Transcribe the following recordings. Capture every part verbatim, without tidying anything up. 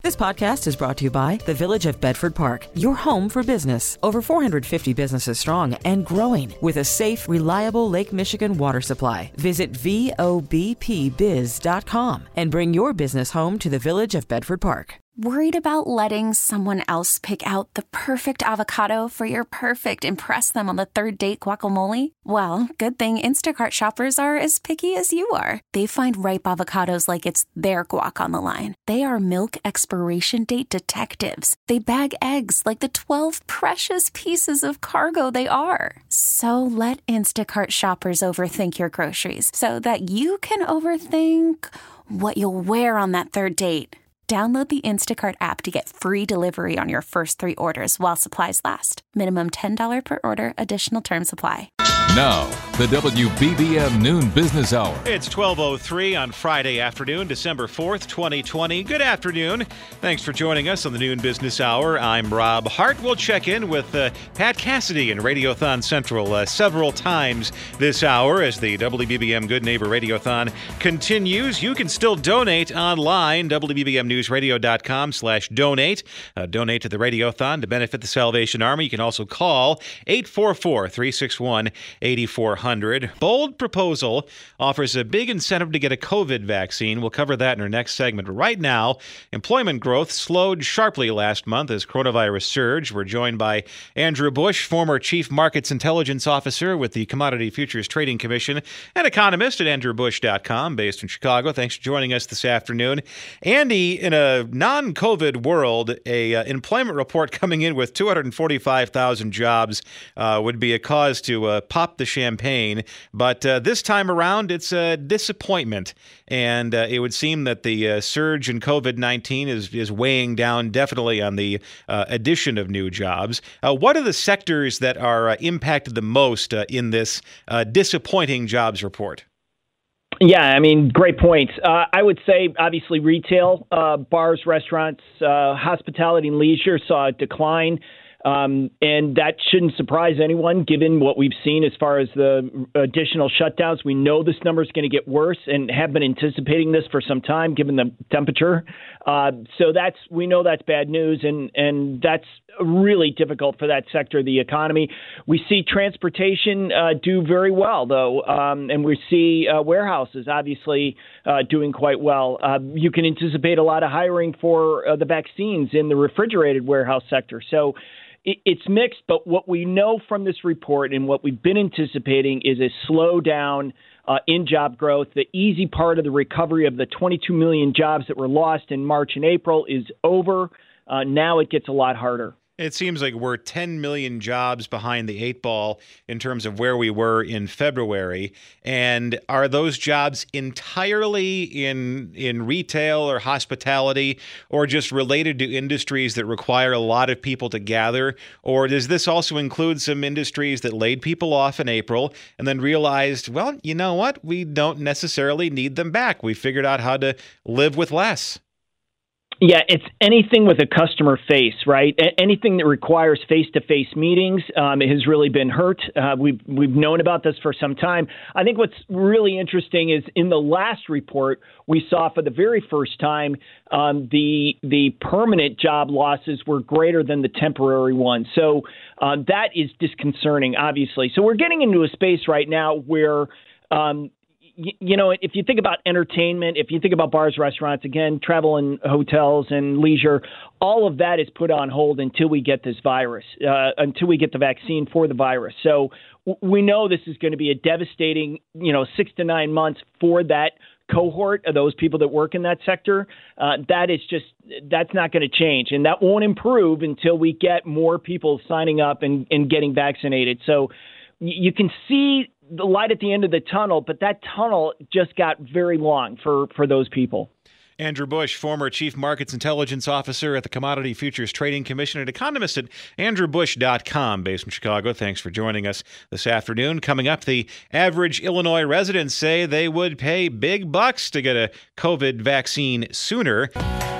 This podcast is brought to you by the Village of Bedford Park, your home for business. Over four hundred fifty businesses strong and growing with a safe, reliable Lake Michigan water supply. Visit V O B P biz dot com and bring your business home to the Village of Bedford Park. Worried about letting someone else pick out the perfect avocado for your perfect impress them on the third date guacamole? Well, good thing Instacart shoppers are as picky as you are. They find ripe avocados like it's their guac on the line. They are milk expiration date detectives. They bag eggs like the twelve precious pieces of cargo they are. So let Instacart shoppers overthink your groceries so that you can overthink what you'll wear on that third date. Download the Instacart app to get free delivery on your first three orders while supplies last. Minimum ten dollars per order. Additional terms apply. Now, the W B B M Noon Business Hour. It's twelve oh three on Friday afternoon, December fourth, twenty twenty. Good afternoon. Thanks for joining us on the Noon Business Hour. I'm Rob Hart. We'll check in with uh, Pat Cassidy in Radiothon Central uh, several times this hour as the W B B M Good Neighbor Radiothon continues. You can still donate online, W B B M news radio dot com slash donate. Uh, donate to the Radiothon to benefit the Salvation Army. You can also call eight four four, three six one, eight four hundred. Bold proposal offers a big incentive to get a COVID vaccine. We'll cover that in our next segment. Right now, employment growth slowed sharply last month as coronavirus surged. We're joined by Andrew Bush, former Chief Markets Intelligence Officer with the Commodity Futures Trading Commission and economist at andrew bush dot com, based in Chicago. Thanks for joining us this afternoon. Andy, in a non-COVID world, a uh, employment report coming in with two hundred forty-five thousand jobs uh, would be a cause to uh, pop the champagne, but uh, this time around it's a disappointment, and uh, it would seem that the uh, surge in COVID nineteen is is weighing down definitely on the uh, addition of new jobs. Uh, what are the sectors that are uh, impacted the most uh, in this uh, disappointing jobs report? Yeah, I mean, great points. Uh, I would say, obviously, retail, uh, bars, restaurants, uh, hospitality and leisure saw a decline. Um, and that shouldn't surprise anyone, given what we've seen as far as the additional shutdowns. We know this number is going to get worse and have been anticipating this for some time, given the temperature. Uh, so that's we know that's bad news, and, and that's really difficult for that sector of the economy. We see transportation uh, do very well, though, um, and we see uh, warehouses obviously uh, doing quite well. Uh, you can anticipate a lot of hiring for uh, the vaccines in the refrigerated warehouse sector. So it's mixed, but what we know from this report and what we've been anticipating is a slowdown uh, in job growth. The easy part of the recovery of the twenty-two million jobs that were lost in March and April is over. Uh, now it gets a lot harder. It seems like we're ten million jobs behind the eight ball in terms of where we were in February. And are those jobs entirely in in retail or hospitality, or just related to industries that require a lot of people to gather? Or does this also include some industries that laid people off in April and then realized, well, you know what? We don't necessarily need them back. We figured out how to live with less. Yeah, it's anything with a customer face, right? A- anything that requires face-to-face meetings um, has really been hurt. Uh, we've we've known about this for some time. I think what's really interesting is in the last report, we saw for the very first time um, the the permanent job losses were greater than the temporary ones. So uh, that is disconcerting, obviously. So we're getting into a space right now where um, you know, if you think about entertainment, if you think about bars, restaurants, again, travel and hotels and leisure, all of that is put on hold until we get this virus, uh, until we get the vaccine for the virus. So w- we know this is going to be a devastating, you know, six to nine months for that cohort of those people that work in that sector. Uh, that is just, that's not going to change. And that won't improve until we get more people signing up and, and getting vaccinated. So you can see the light at the end of the tunnel, but that tunnel just got very long for, for those people. Andrew Bush, former Chief Markets Intelligence Officer at the Commodity Futures Trading Commission and economist at andrew bush dot com, based in Chicago. Thanks for joining us this afternoon. Coming up, the average Illinois residents say they would pay big bucks to get a COVID vaccine sooner.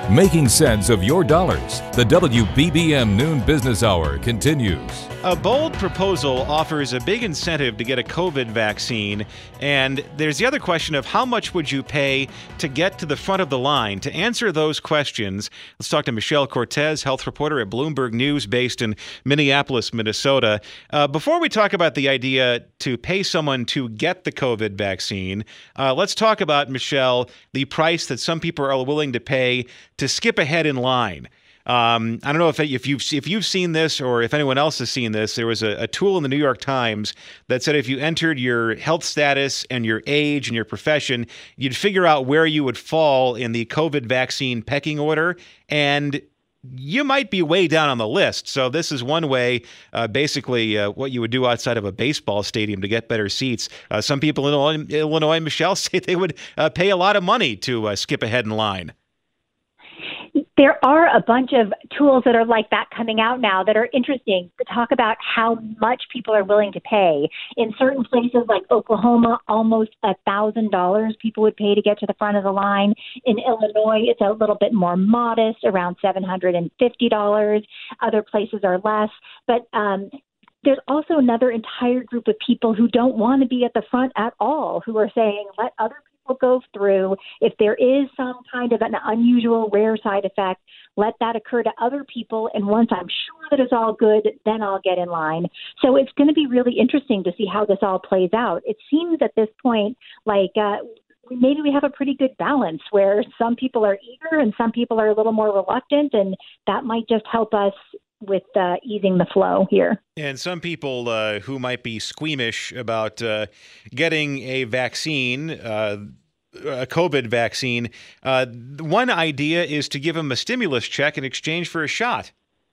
Making sense of your dollars. The W B B M Noon Business Hour continues. A bold proposal offers a big incentive to get a COVID vaccine, and there's the other question of how much would you pay to get to the front of the line? To answer those questions, let's talk to Michelle Cortez, health reporter at Bloomberg News based in Minneapolis, Minnesota. Uh, before we talk about the idea to pay someone to get the COVID vaccine, uh, let's talk about, Michelle, the price that some people are willing to pay to skip ahead in line. Um, I don't know if if you've if you've seen this or if anyone else has seen this. There was a, a tool in the New York Times that said if you entered your health status and your age and your profession, you'd figure out where you would fall in the COVID vaccine pecking order, and you might be way down on the list. So this is one way, uh, basically, uh, what you would do outside of a baseball stadium to get better seats. Uh, some people in Illinois, Illinois, Michelle, say they would uh, pay a lot of money to uh, skip ahead in line. There are a bunch of tools that are like that coming out now that are interesting to talk about how much people are willing to pay. In certain places like Oklahoma, almost one thousand dollars people would pay to get to the front of the line. In Illinois, it's a little bit more modest, around seven hundred fifty dollars. Other places are less. But um, there's also another entire group of people who don't want to be at the front at all, who are saying, let other people go through. If there is some kind of an unusual, rare side effect, let that occur to other people. And once I'm sure that it's all good, then I'll get in line. So it's going to be really interesting to see how this all plays out. It seems at this point like uh, maybe we have a pretty good balance where some people are eager and some people are a little more reluctant, and that might just help us with uh, easing the flow here. And some people uh, who might be squeamish about uh, getting a vaccine, uh, a COVID vaccine, uh, one idea is to give them a stimulus check in exchange for a shot.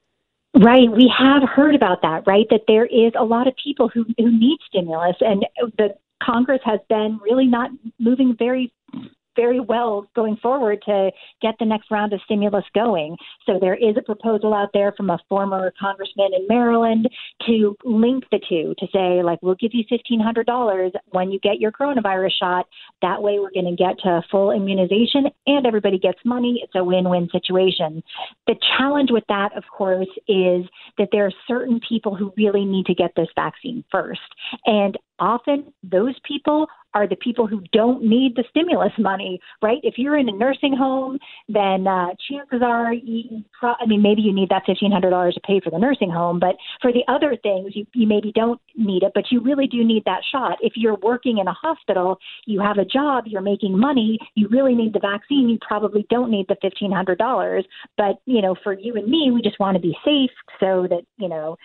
Right. We have heard about that, right? That there is a lot of people who, who need stimulus, and the Congress has been really not moving very very well going forward to get the next round of stimulus going. So there is a proposal out there from a former congressman in Maryland to link the two, to say, like, we'll give you fifteen hundred dollars when you get your coronavirus shot. That way we're going to get to full immunization and everybody gets money. It's a win-win situation. The challenge with that, of course, is that there are certain people who really need to get this vaccine first. And often those people are the people who don't need the stimulus money, right? If you're in a nursing home, then uh, chances are, you, I mean, maybe you need that fifteen hundred dollars to pay for the nursing home, but for the other things, you, you maybe don't need it, but you really do need that shot. If you're working in a hospital, you have a job, you're making money, you really need the vaccine, you probably don't need the fifteen hundred dollars. But, you know, for you and me, we just want to be safe so that, you know,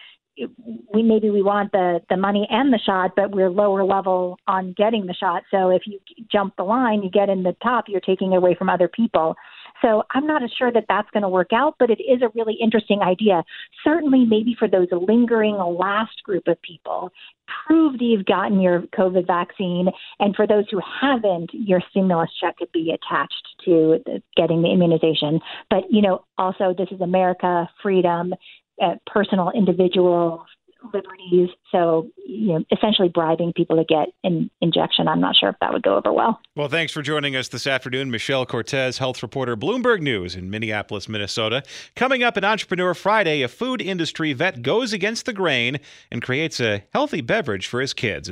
we maybe we want the, the money and the shot, but we're lower level on getting the shot. So if you jump the line, you get in the top, you're taking away from other people. So I'm not as sure that that's going to work out, but it is a really interesting idea. Certainly maybe for those lingering last group of people, prove that you've gotten your COVID vaccine. And for those who haven't, your stimulus check could be attached to the, getting the immunization. But, you know, also this is America, freedom, Uh, personal, individual liberties. So, you know, essentially bribing people to get an injection. I'm not sure if that would go over well. Well, thanks for joining us this afternoon. Michelle Cortez, health reporter, Bloomberg News in Minneapolis, Minnesota. Coming up at Entrepreneur Friday, a food industry vet goes against the grain and creates a healthy beverage for his kids.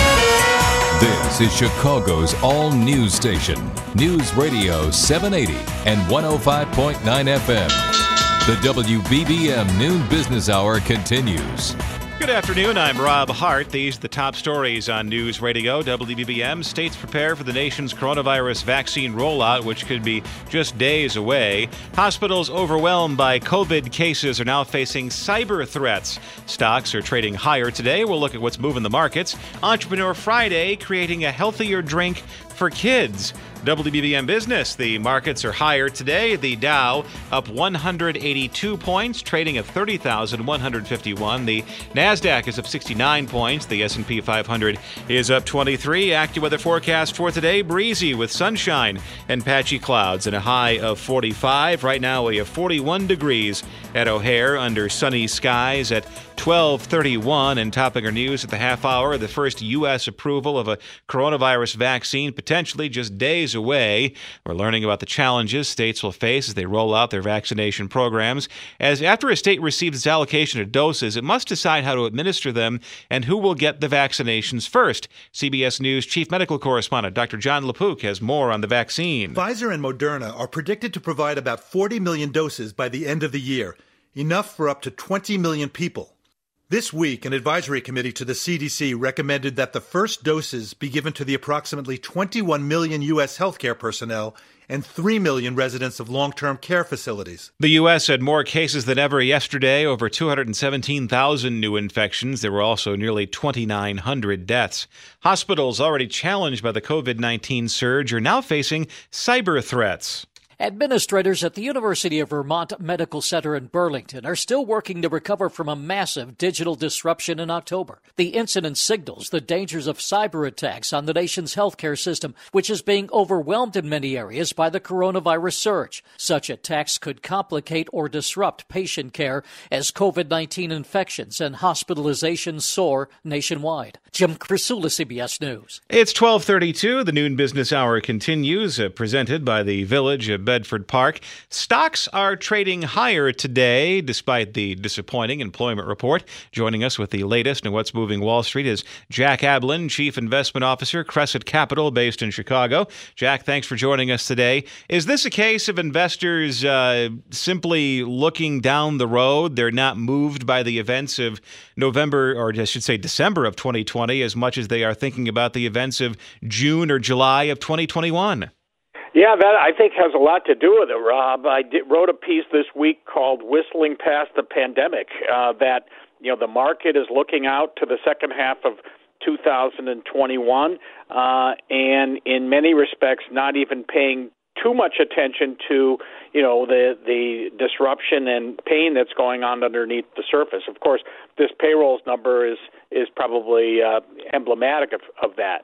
This is Chicago's all-news station, News Radio seven eighty and one oh five point nine F M. The W B B M Noon Business Hour continues. Good afternoon. I'm Rob Hart. These are the top stories on News Radio W B B M. States prepare for the nation's coronavirus vaccine rollout, which could be just days away. Hospitals overwhelmed by COVID cases are now facing cyber threats. Stocks are trading higher today. We'll look at what's moving the markets. Entrepreneur Friday, creating a healthier drink for kids. W B B M Business, the markets are higher today. The Dow up one hundred eighty-two points, trading at thirty thousand one hundred fifty-one. The NASDAQ is up sixty-nine points. The S and P five hundred is up twenty-three. AccuWeather forecast for today, breezy with sunshine and patchy clouds and a high of forty-five. Right now we have forty-one degrees at O'Hare under sunny skies at twelve thirty-one. And topping our news at the half hour, the first U S approval of a coronavirus vaccine, potentially just days days away. We're learning about the challenges states will face as they roll out their vaccination programs. As after a state receives its allocation of doses, it must decide how to administer them and who will get the vaccinations first. C B S News Chief Medical Correspondent Doctor John LaPook has more on the vaccine. Pfizer and Moderna are predicted to provide about forty million doses by the end of the year, enough for up to twenty million people. This week, an advisory committee to the C D C recommended that the first doses be given to the approximately twenty-one million U S healthcare personnel and three million residents of long-term care facilities. The U S had more cases than ever yesterday, over two hundred seventeen thousand new infections. There were also nearly twenty-nine hundred deaths. Hospitals already challenged by the COVID nineteen surge are now facing cyber threats. Administrators at the University of Vermont Medical Center in Burlington are still working to recover from a massive digital disruption in October. The incident signals the dangers of cyber attacks on the nation's healthcare system, which is being overwhelmed in many areas by the coronavirus surge. Such attacks could complicate or disrupt patient care as COVID nineteen infections and hospitalizations soar nationwide. Jim Crisula, C B S News. It's twelve thirty-two. The Noon Business Hour continues, uh, presented by the Village of Bedford Park. Stocks are trading higher today, despite the disappointing employment report. Joining us with the latest on what's moving Wall Street is Jack Ablin, Chief Investment Officer, Crescent Capital, based in Chicago. Jack, thanks for joining us today. Is this a case of investors uh, simply looking down the road? They're not moved by the events of November, or I should say December of twenty twenty, as much as they are thinking about the events of June or July of twenty twenty-one? Yeah, that I think has a lot to do with it, Rob. I did, wrote a piece this week called "Whistling Past the Pandemic." Uh, that you know the market is looking out to the second half of two thousand twenty-one, uh, and in many respects, not even paying too much attention to you know the the disruption and pain that's going on underneath the surface. Of course, this payrolls number is is probably uh, emblematic of, of that.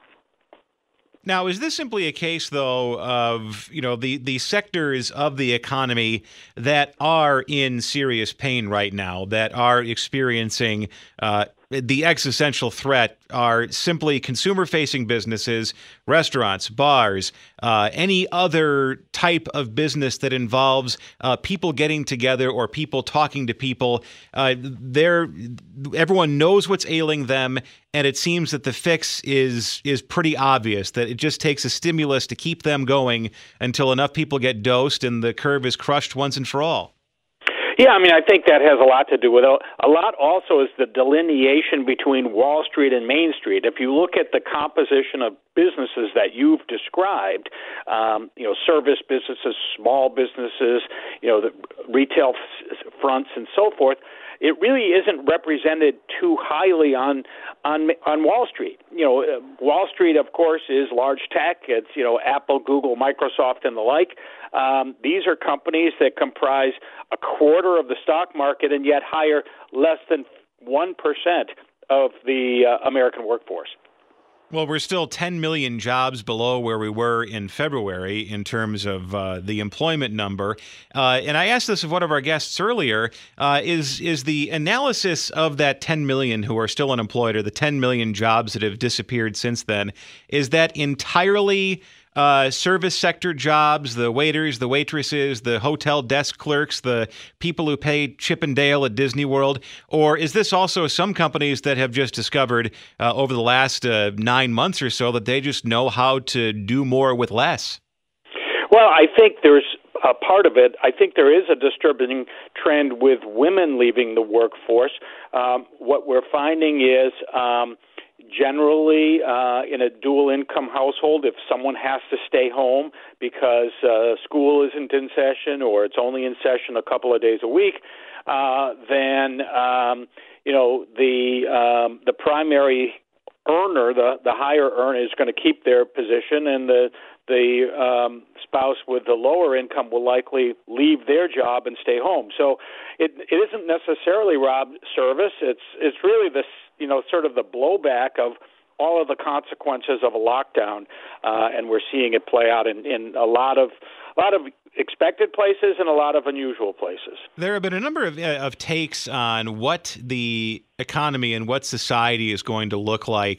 Now, is this simply a case, though, of, you know, the, the sectors of the economy that are in serious pain right now, that are experiencing uh, the existential threat, are simply consumer-facing businesses, restaurants, bars, uh, any other type of business that involves uh, people getting together or people talking to people? Uh, they're, everyone knows what's ailing them, and it seems that the fix is is pretty obvious, that it just takes a stimulus to keep them going until enough people get dosed and the curve is crushed once and for all. Yeah, I mean, I think that has a lot to do with it. A lot also is the delineation between Wall Street and Main Street. If you look at the composition of businesses that you've described, um, you know, service businesses, small businesses, you know, the retail f- fronts and so forth, it really isn't represented too highly on on on Wall Street. You know, Wall Street, of course, is large tech. It's, you know, Apple, Google, Microsoft, and the like. Um, these are companies that comprise a quarter of the stock market and yet hire less than one percent of the uh, American workforce. Well, we're still ten million jobs below where we were in February in terms of uh, the employment number. Uh, and I asked this of one of our guests earlier, uh, is is the analysis of that ten million who are still unemployed, or the ten million jobs that have disappeared since then, is that entirely Uh, service sector jobs, the waiters, the waitresses, the hotel desk clerks, the people who pay Chip and Dale at Disney World? Or is this also some companies that have just discovered uh, over the last uh, nine months or so that they just know how to do more with less? Well, I think there's a part of it. I think there is a disturbing trend with women leaving the workforce. Um, what we're finding is um, generally, uh, in a dual-income household, if someone has to stay home because uh, school isn't in session or it's only in session a couple of days a week, uh, then um, you know the um, the primary earner, the the higher earner, is going to keep their position, and the the um, spouse with the lower income will likely leave their job and stay home. So it it isn't necessarily, Rob, service. It's it's really this, you know, sort of the blowback of all of the consequences of a lockdown, uh, and we're seeing it play out in, in a lot of a lot of expected places and a lot of unusual places. There have been a number of, uh, of takes on what the economy and what society is going to look like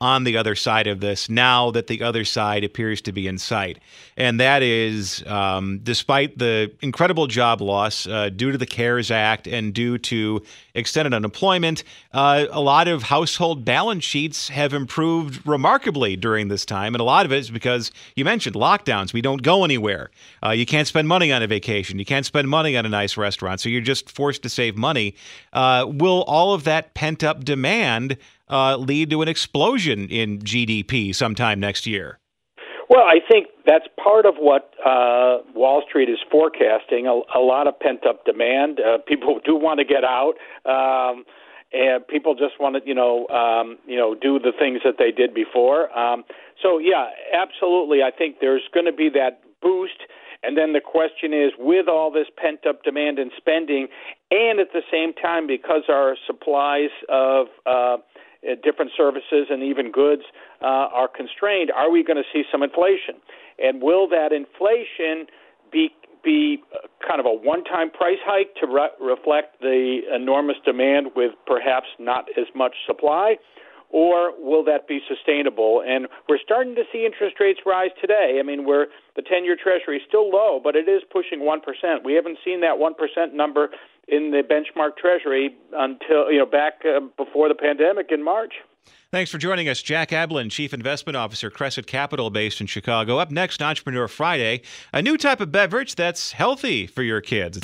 on the other side of this now that the other side appears to be in sight. And that is, um, despite the incredible job loss uh, due to the CARES Act and due to extended unemployment, uh, a lot of household balance sheets have improved remarkably during this time. And a lot of it is because you mentioned lockdowns. We don't go anywhere. Uh, you can't spend money on a vacation. You can't spend money on a nice restaurant. So you're just forced to save money. Uh, will all of that pent-up demand uh, lead to an explosion in G D P sometime next year? Well, I think that's part of what uh, Wall Street is forecasting, a, a lot of pent-up demand. Uh, people do want to get out, um, and people just want to, you know, um, you know, do the things that they did before. Um, so, yeah, absolutely. I think there's going to be that boost. And then the question is, with all this pent-up demand and spending, and at the same time, because our supplies of uh, different services and even goods uh, are constrained, are we going to see some inflation? And will that inflation be be kind of a one-time price hike to re- reflect the enormous demand with perhaps not as much supply? Or will that be sustainable? And we're starting to see interest rates rise today. I mean, we're the ten-year Treasury is still low, but it is pushing one percent. We haven't seen that one percent number in the benchmark Treasury until, you know, back uh, before the pandemic in March. Thanks for joining us. Jack Ablin, Chief Investment Officer, Crescent Capital, based in Chicago. Up next, Entrepreneur Friday, a new type of beverage that's healthy for your kids.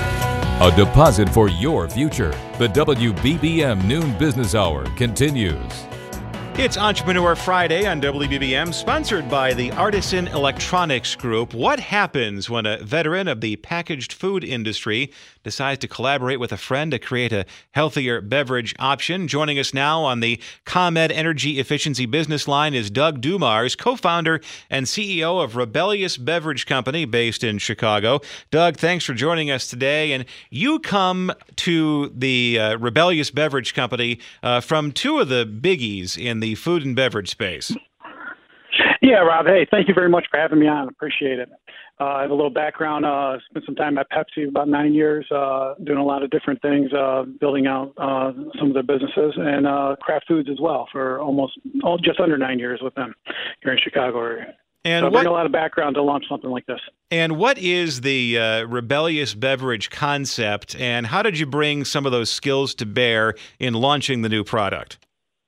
A deposit for your future. The W B B M Noon Business Hour continues. It's Entrepreneur Friday on W B B M, sponsored by the Artisan Electronics Group. What happens when a veteran of the packaged food industry decides to collaborate with a friend to create a healthier beverage option? Joining us now on the ComEd Energy Efficiency Business Line is Doug Dumars, co-founder and C E O of Rebellious Beverage Company based in Chicago. Doug, thanks for joining us today. And you come to the uh, Rebellious Beverage Company uh, from two of the biggies in the the food and beverage space. Yeah, Rob. Hey, thank you very much for having me on. Appreciate it. Uh, I have a little background. Uh, spent some time at Pepsi, about nine years, uh, doing a lot of different things, uh, building out uh, some of their businesses, and uh, Kraft Foods as well for almost oh, just under nine years with them here in Chicago area. And so I what, bring a lot of background to launch something like this. And what is the uh, Rebellious Beverage concept, and how did you bring some of those skills to bear in launching the new product?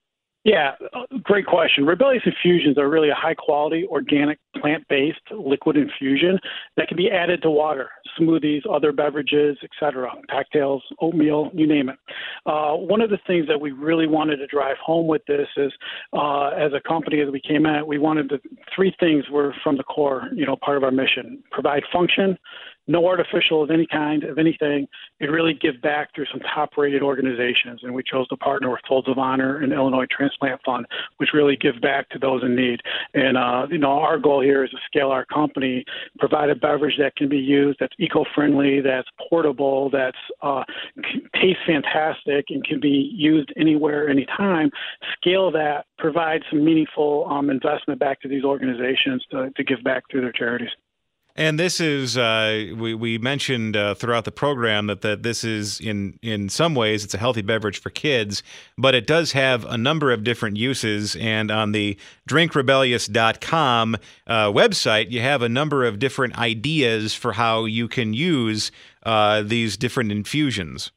Yeah, great question. Rebellious infusions are really a high-quality, organic, plant-based liquid infusion that can be added to water, smoothies, other beverages, et cetera, cocktails, oatmeal, you name it. Uh, one of the things that we really wanted to drive home with this is, uh, as a company, as we came at, we wanted to, three things were from the core, you know, part of our mission: provide function, no artificial of any kind, of anything, and really give back through some top-rated organizations. And we chose to partner with Folds of Honor and Illinois Transplant Fund, which really give back to those in need. And, uh, you know, our goal here is to scale our company, provide a beverage that can be used, that's eco-friendly, that's portable, that's uh, tastes fantastic, and can be used anywhere, anytime, scale that, provide some meaningful um, investment back to these organizations to, to give back through their charities. And this is, uh, we, we mentioned uh, throughout the program that, that this is, in, in some ways, it's a healthy beverage for kids, but it does have a number of different uses. And on the drink rebellious dot com uh, website, you have a number of different ideas for how you can use uh, these different infusions.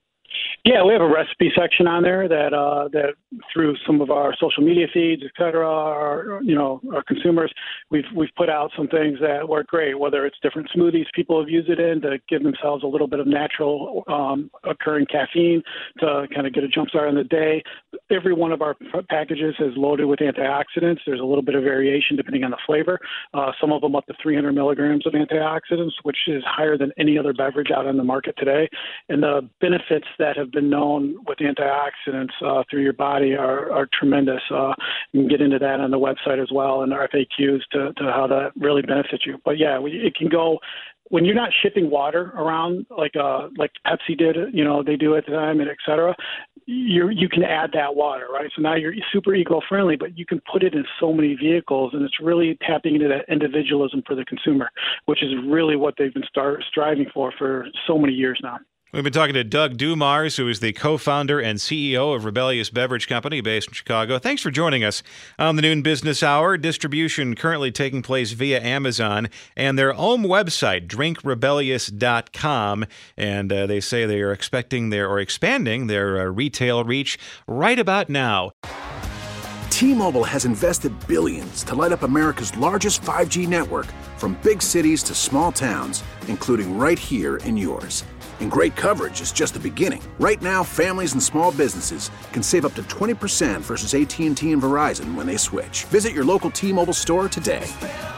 Yeah, we have a recipe section on there that uh, that through some of our social media feeds, et cetera, our, you know, our consumers, we've we've put out some things that work great. Whether it's different smoothies people have used it in to give themselves a little bit of natural um, occurring caffeine to kind of get a jump start on the day. Every one of our packages is loaded with antioxidants. There's a little bit of variation depending on the flavor. Uh, some of them up to three hundred milligrams of antioxidants, which is higher than any other beverage out on the market today. And the benefits that have been known with antioxidants uh, through your body are, are tremendous. Uh, you can get into that on the website as well, and our F A Qs to, to how that really benefits you. But yeah, it can go when you're not shipping water around like uh, like Pepsi did, you know, they do at the time, and et cetera. You you can add that water, right? So now you're super eco-friendly, but you can put it in so many vehicles, and it's really tapping into that individualism for the consumer, which is really what they've been start, striving for for so many years now. We've been talking to Doug Dumars, who is the co-founder and C E O of Rebellious Beverage Company based in Chicago. Thanks for joining us on the Noon Business Hour. Distribution currently taking place via Amazon and their own website, drink rebellious dot com. And uh, they say they are expecting their or expanding their uh, retail reach right about now. T-Mobile has invested billions to light up America's largest five G network, from big cities to small towns, including right here in yours. And great coverage is just the beginning. Right now, families and small businesses can save up to twenty percent versus A T and T and Verizon when they switch. Visit your local T-Mobile store today.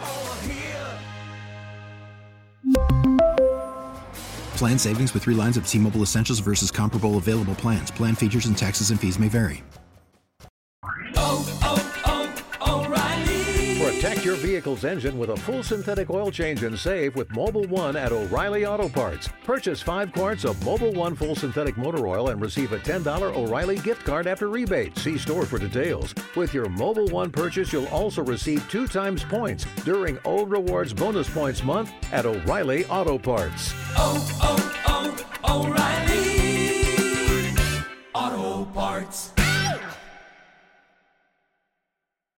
Plan savings with three lines of T-Mobile Essentials versus comparable available plans. Plan features and taxes and fees may vary. Oh, oh, oh, O'Reilly. Protect your vehicle's engine with a full synthetic oil change and save with Mobil one at O'Reilly Auto Parts. Purchase five quarts of Mobil one full synthetic motor oil and receive a ten dollars O'Reilly gift card after rebate. See store for details. With your Mobil one purchase, you'll also receive two times points during O Rewards Bonus Points Month at O'Reilly Auto Parts. Oh, oh, oh, O'Reilly Auto Parts.